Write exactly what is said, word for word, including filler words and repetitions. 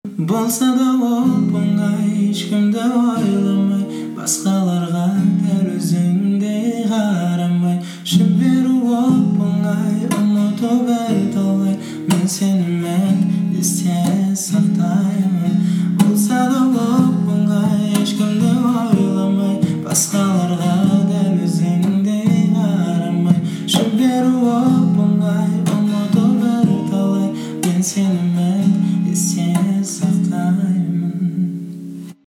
Болса да оп-оңай, ешкімді ойламай, басқаларға дәл өзіңдей қарамай. Жіберу оп-оңай, ұмытып айта алмай, мен сені мәңгі есте сақтаймын. Болса да оп-оңай, ешкімді ойламай, басқаларға дәл өзіңдей қарамай. Жіберу